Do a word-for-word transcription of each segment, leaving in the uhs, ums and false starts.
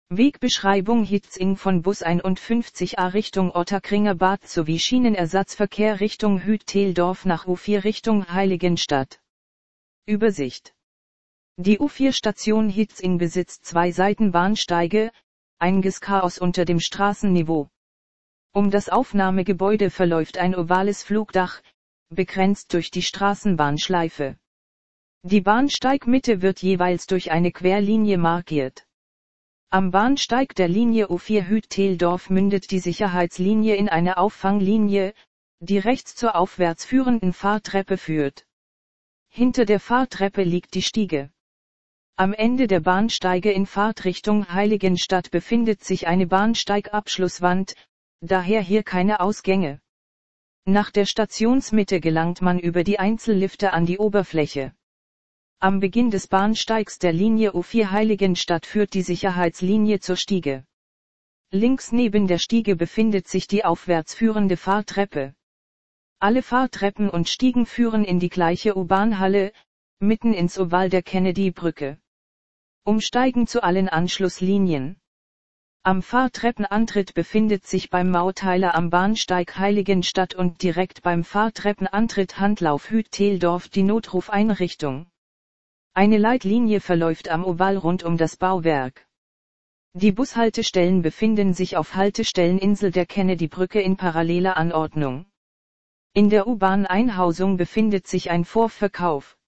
Wegbeschreibung: Hietzing von Bus einundfünfzig a Richtung Ottakringer Bad sowie Schienenersatzverkehr Richtung Hüt-Teldorf nach U vier Richtung Heiligenstadt. Übersicht: Die U vier Station Hietzing besitzt zwei Seitenbahnsteige, einiges Chaos unter dem Straßenniveau. Um das Aufnahmegebäude verläuft ein ovales Flugdach, begrenzt durch die Straßenbahnschleife. Die Bahnsteigmitte wird jeweils durch eine Querlinie markiert. Am Bahnsteig der Linie U vier Hüt-Teldorf mündet die Sicherheitslinie in eine Auffanglinie, die rechts zur aufwärts führenden Fahrtreppe führt. Hinter der Fahrtreppe liegt die Stiege. Am Ende der Bahnsteige in Fahrtrichtung Heiligenstadt befindet sich eine Bahnsteigabschlusswand, daher hier keine Ausgänge. Nach der Stationsmitte gelangt man über die Einzellifte an die Oberfläche. Am Beginn des Bahnsteigs der Linie U vier Heiligenstadt führt die Sicherheitslinie zur Stiege. Links neben der Stiege befindet sich die aufwärts führende Fahrtreppe. Alle Fahrtreppen und Stiegen führen in die gleiche U-Bahn-Halle, mitten ins Oval der Kennedy-Brücke. Umsteigen zu allen Anschlusslinien. Am Fahrtreppenantritt befindet sich beim Mauteiler am Bahnsteig Heiligenstadt und direkt beim Fahrtreppenantritt Handlauf Hüt-Teldorf die Notrufeinrichtung. Eine Leitlinie verläuft am Oval rund um das Bauwerk. Die Bushaltestellen befinden sich auf Haltestelleninsel der Kennedy-Brücke in paralleler Anordnung. In der U-Bahn-Einhausung befindet sich ein Vorverkauf.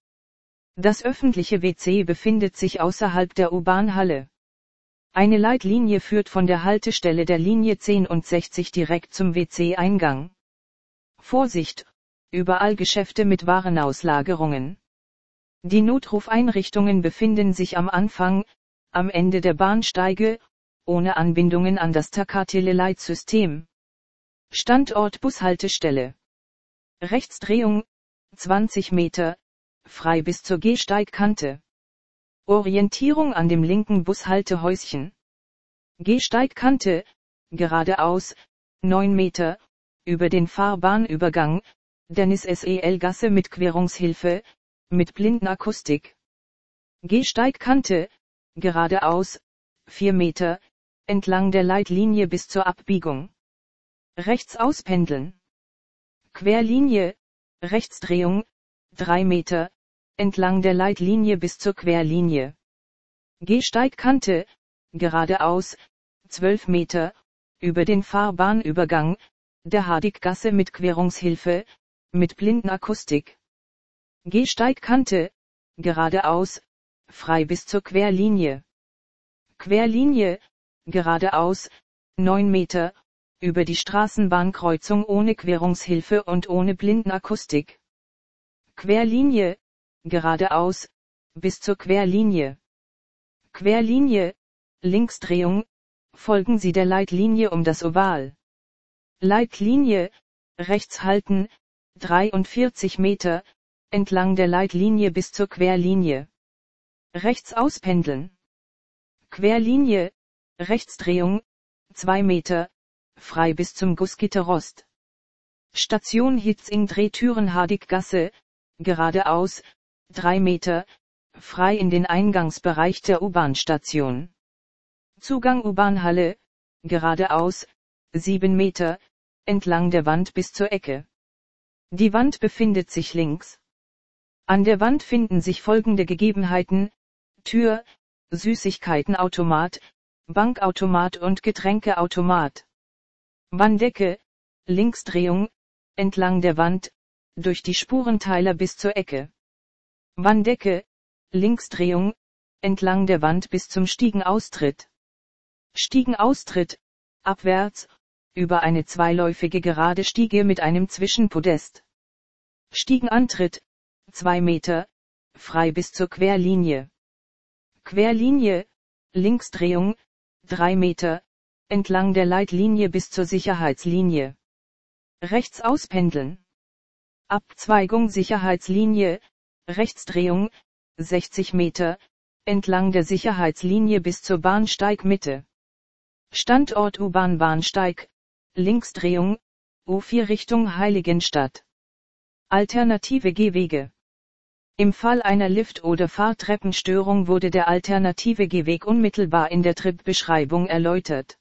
Das öffentliche W C befindet sich außerhalb der U-Bahn-Halle. Eine Leitlinie führt von der Haltestelle der Linie zehn und sechzig direkt zum W C-Eingang. Vorsicht! Überall Geschäfte mit Warenauslagerungen. Die Notrufeinrichtungen befinden sich am Anfang, am Ende der Bahnsteige, ohne Anbindungen an das Takateleleitsystem. Standort Bushaltestelle. Rechtsdrehung, zwanzig Meter, frei bis zur Gehsteigkante. Orientierung an dem linken Bushaltehäuschen. Gehsteigkante, geradeaus, neun Meter, über den Fahrbahnübergang, Dennis-S E L-Gasse mit Querungshilfe, mit Blindenakustik. Gehsteigkante, geradeaus, vier Meter, entlang der Leitlinie bis zur Abbiegung. Rechts auspendeln. Querlinie, Rechtsdrehung, drei Meter, entlang der Leitlinie bis zur Querlinie. Gehsteigkante, geradeaus, zwölf Meter, über den Fahrbahnübergang, der Hardiggasse mit Querungshilfe, mit Blindenakustik. Gehsteigkante, geradeaus, frei bis zur Querlinie. Querlinie, geradeaus, neun Meter, über die Straßenbahnkreuzung ohne Querungshilfe und ohne Blindenakustik. Querlinie, geradeaus, bis zur Querlinie. Querlinie, Linksdrehung, folgen Sie der Leitlinie um das Oval. Leitlinie, rechts halten, dreiundvierzig Meter, entlang der Leitlinie bis zur Querlinie. Rechts auspendeln. Querlinie, Rechtsdrehung, zwei Meter, frei bis zum Gussgitterrost. Station Hietzing Drehtüren Hardiggasse, geradeaus, drei Meter, frei in den Eingangsbereich der U-Bahn-Station. Zugang U-Bahn-Halle, geradeaus, sieben Meter, entlang der Wand bis zur Ecke. Die Wand befindet sich links. An der Wand finden sich folgende Gegebenheiten: Tür, Süßigkeitenautomat, Bankautomat und Getränkeautomat. Wanddecke, Linksdrehung, entlang der Wand, durch die Spurenteiler bis zur Ecke. Wanddecke, Linksdrehung, entlang der Wand bis zum Stiegenaustritt. Stiegenaustritt, abwärts, über eine zweiläufige gerade Stiege mit einem Zwischenpodest. Stiegenantritt, zwei Meter, frei bis zur Querlinie. Querlinie, Linksdrehung, drei Meter, entlang der Leitlinie bis zur Sicherheitslinie. Rechts auspendeln. Abzweigung Sicherheitslinie, Rechtsdrehung, sechzig Meter, entlang der Sicherheitslinie bis zur Bahnsteigmitte. Standort U-Bahn-Bahnsteig, Linksdrehung, U vier Richtung Heiligenstadt. Alternative Gehwege. Im Fall einer Lift- oder Fahrtreppenstörung wurde der alternative Gehweg unmittelbar in der Trip-Beschreibung erläutert.